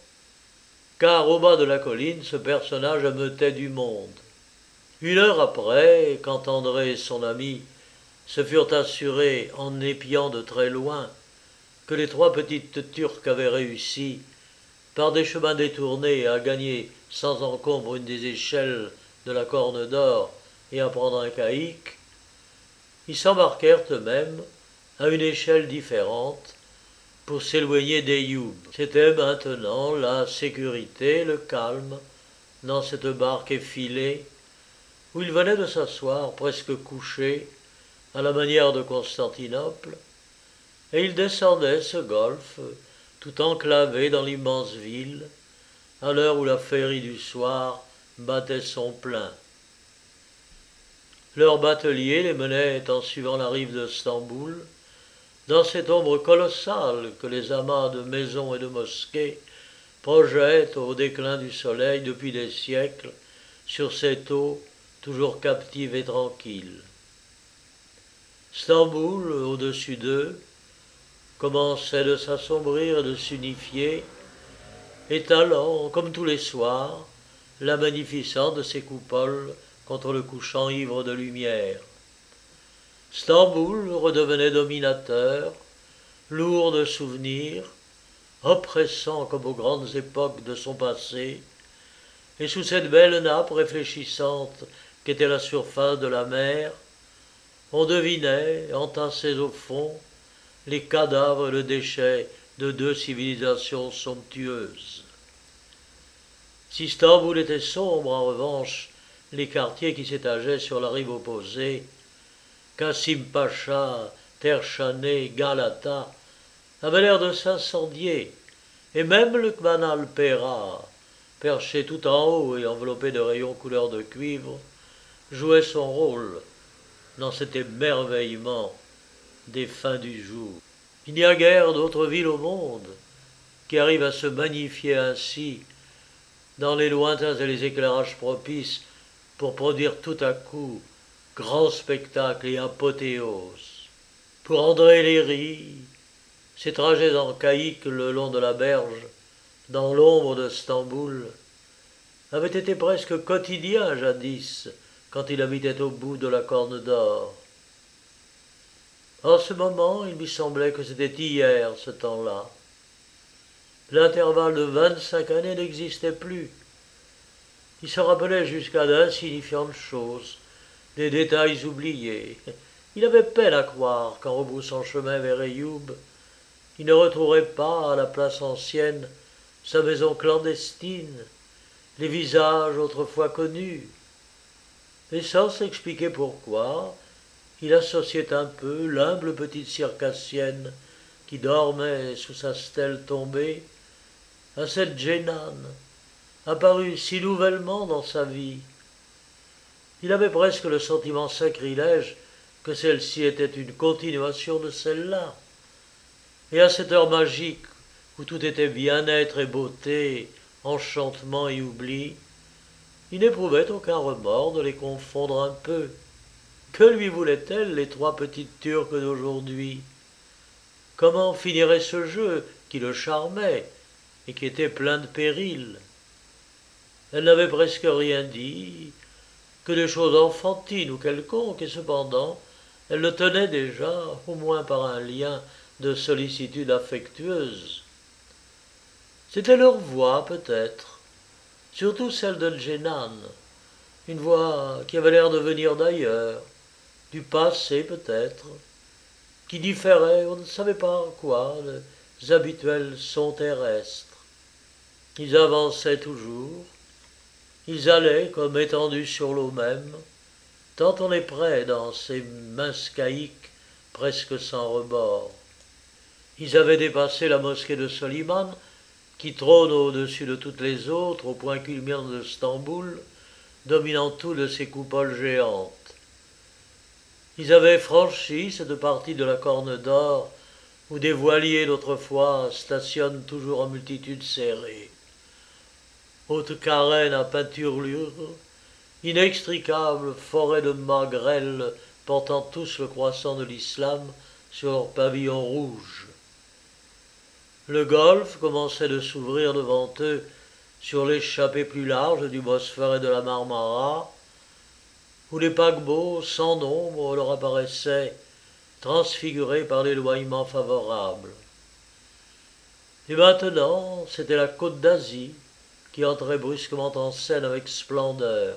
car au bas de la colline, ce personnage ameutait du monde. Une heure après, quand André et son ami se furent assurés, en épiant de très loin, que les trois petites Turques avaient réussi, par des chemins détournés, à gagner sans encombre une des échelles de la Corne d'Or et à prendre un caïque, ils s'embarquèrent eux-mêmes à une échelle différente pour s'éloigner d'Eyoub. C'était maintenant la sécurité, le calme, dans cette barque effilée, où ils venaient de s'asseoir presque couchés, à la manière de Constantinople, et ils descendaient ce golfe, tout enclavé dans l'immense ville, à l'heure où la féerie du soir battait son plein. Leur batelier les menait en suivant la rive de Stamboul, dans cette ombre colossale que les amas de maisons et de mosquées projettent au déclin du soleil depuis des siècles sur cette eau toujours captive et tranquille. Stamboul, au-dessus d'eux, commençait de s'assombrir et de s'unifier, étalant, comme tous les soirs, la magnificence de ses coupoles contre le couchant ivre de lumière. Stamboul redevenait dominateur, lourd de souvenirs, oppressant comme aux grandes époques de son passé, et sous cette belle nappe réfléchissante qu'était la surface de la mer, on devinait, entassés au fond, les cadavres et le déchet de deux civilisations somptueuses. Si Stamboul était sombre, en revanche, les quartiers qui s'étageaient sur la rive opposée, Kassim Pacha, Terchané, Galata, avaient l'air de s'incendier, et même le Kmanal Pera, perché tout en haut et enveloppé de rayons couleur de cuivre, jouait son rôle dans cet émerveillement des fins du jour. Il n'y a guère d'autre ville au monde qui arrive à se magnifier ainsi dans les lointains et les éclairages propices pour produire tout à coup grand spectacle et apothéose. Pour André Léry, ses trajets en caïque le long de la berge, dans l'ombre de Stamboul, avaient été presque quotidiens jadis, quand il habitait au bout de la Corne d'Or. En ce moment, il lui semblait que c'était hier, ce temps-là. L'intervalle de vingt-cinq années n'existait plus. Il se rappelait jusqu'à d'insignifiantes choses, des détails oubliés. Il avait peine à croire qu'en rebroussant chemin vers Eyoub, il ne retrouverait pas à la place ancienne sa maison clandestine, les visages autrefois connus. Et sans s'expliquer pourquoi, il associait un peu l'humble petite circassienne qui dormait sous sa stèle tombée à cette Djénane, apparue si nouvellement dans sa vie. Il avait presque le sentiment sacrilège que celle-ci était une continuation de celle-là. Et à cette heure magique où tout était bien-être et beauté, enchantement et oubli, il n'éprouvait aucun remords de les confondre un peu. Que lui voulaient-elles, les trois petites Turques d'aujourd'hui? Comment finirait ce jeu qui le charmait et qui était plein de périls? Elle n'avait presque rien dit, que des choses enfantines ou quelconques, et cependant, elle le tenait déjà, au moins par un lien de sollicitude affectueuse. C'était leur voix, peut-être, surtout celle de Djenan, une voix qui avait l'air de venir d'ailleurs, du passé peut-être, qui différait, on ne savait pas quoi, des habituels sons terrestres. Ils avançaient toujours, ils allaient comme étendus sur l'eau même, tant on est près dans ces minces caïques presque sans rebord. Ils avaient dépassé la mosquée de Soliman, qui trône au-dessus de toutes les autres, au point culminant de Stamboul, dominant tout de ses coupoles géantes. Ils avaient franchi cette partie de la Corne d'Or où des voiliers d'autrefois stationnent toujours en multitude serrée. Haute carène à peinturlure, inextricable forêt de magrelles portant tous le croissant de l'islam sur leur pavillon rouge. Le golfe commençait de s'ouvrir devant eux sur l'échappée plus large du Bosphore et de la Marmara, où les paquebots sans nombre leur apparaissaient, transfigurés par l'éloignement favorable. Et maintenant, c'était la côte d'Asie qui entrait brusquement en scène avec splendeur.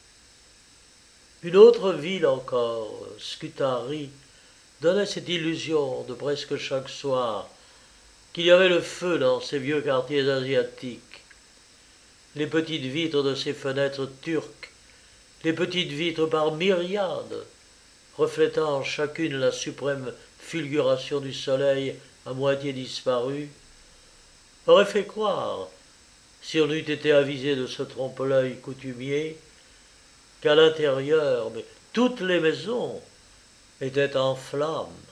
Une autre ville encore, Scutari, donnait cette illusion de presque chaque soir qu'il y avait le feu dans ces vieux quartiers asiatiques. Les petites vitres de ces fenêtres turques, les petites vitres par myriades, reflétant chacune la suprême fulguration du soleil à moitié disparu, auraient fait croire, si on eût été avisé de ce trompe-l'œil coutumier, qu'à l'intérieur, mais toutes les maisons étaient en flammes.